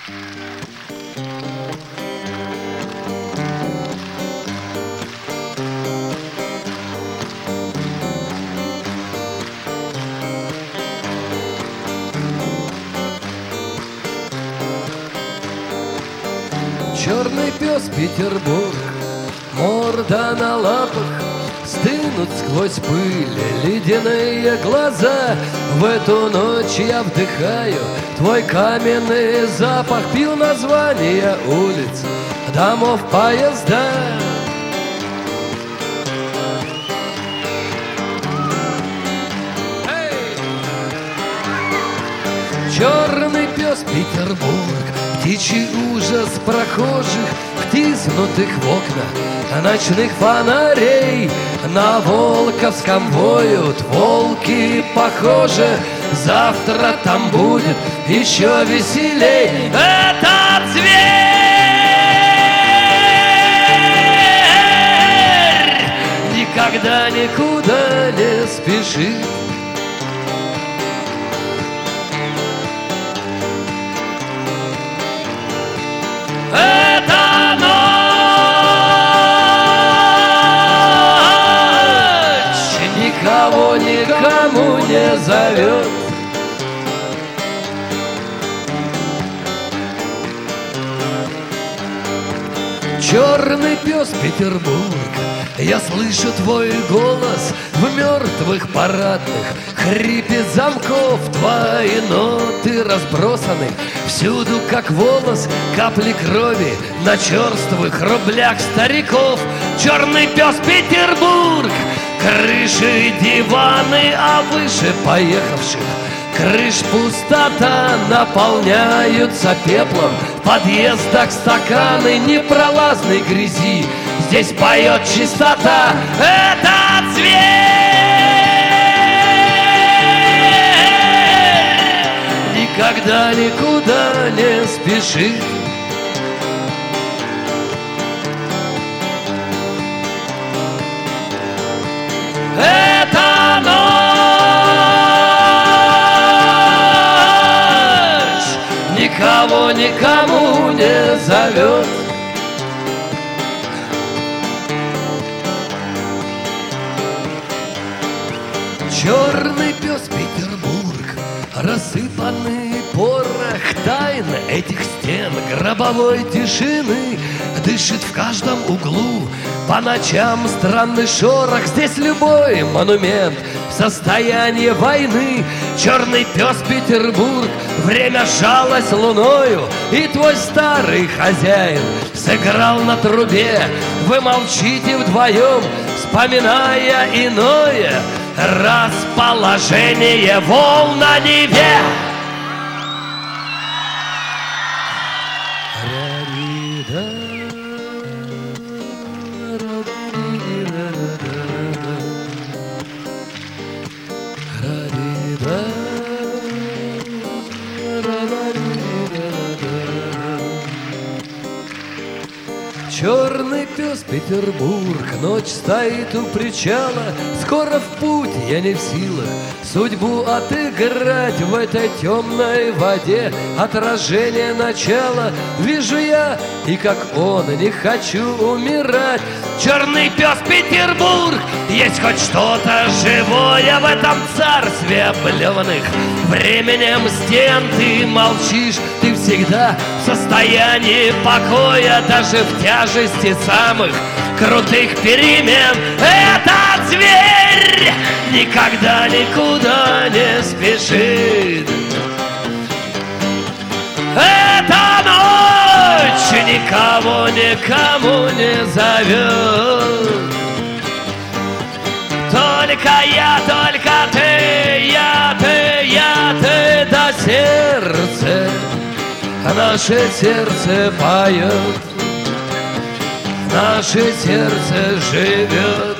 Черный пес Петербург, морда на лапах, стынут сквозь пыль ледяные глаза. В эту ночь я вдыхаю твой каменный запах, пью названия улиц, домов, поезда. Черный пес Петербург, птичий ужас прохожих, втиснутых в окна ночных фонарей. На Волковском воют волки, похоже, завтра там будет еще веселей. Этот зверь никогда никуда не спешит. Эта ночь никого никому не зовет. Черный пес Петербург, я слышу твой голос в мертвых парадных, хрипит замков, твои ноты разбросаны всюду, как волос, капли крови на черствых рублях стариков. Черный пес Петербург, крыши, диваны, а выше поехавших крыш пустота, наполняются пеплом в подъездах стаканы непролазной грязи. Здесь поет чистота. Этот зверь никогда никуда не спешит. Эта ночь никого никому не зовет. Черный пес Петербург, рассыпанный порох тайн этих стен гробовой тишины, дышит в каждом углу по ночам странный шорох. Здесь любой монумент в состоянии войны. Черный пес Петербург, время сжалось луною, и твой старый хозяин сыграл на трубе. Вы молчите вдвоем, вспоминая иное расположение волн на Неве. Черный пес Петербург, ночь стоит у причала, скоро в путь, я не в силах судьбу отыграть. В этой темной воде отражение начала вижу я, и как он, не хочу умирать. Черный пес Петербург, есть хоть что-то живое в этом царстве облеванных временем стен. Ты молчишь, ты всегда в состоянии покоя, даже в тяжести самых крутых перемен. Этот зверь никогда никуда не спешит. Эта ночь никого никому не зовет. Только я, только ты, ты до сердца. Наше сердце поет, наше сердце живет.